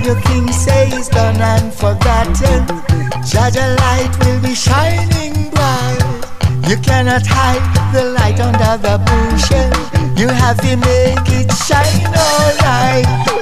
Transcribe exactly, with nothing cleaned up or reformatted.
you think say is done and forgotten, Jaja light will be shining bright. You cannot hide the light under the bushel. You have to make it shine all right.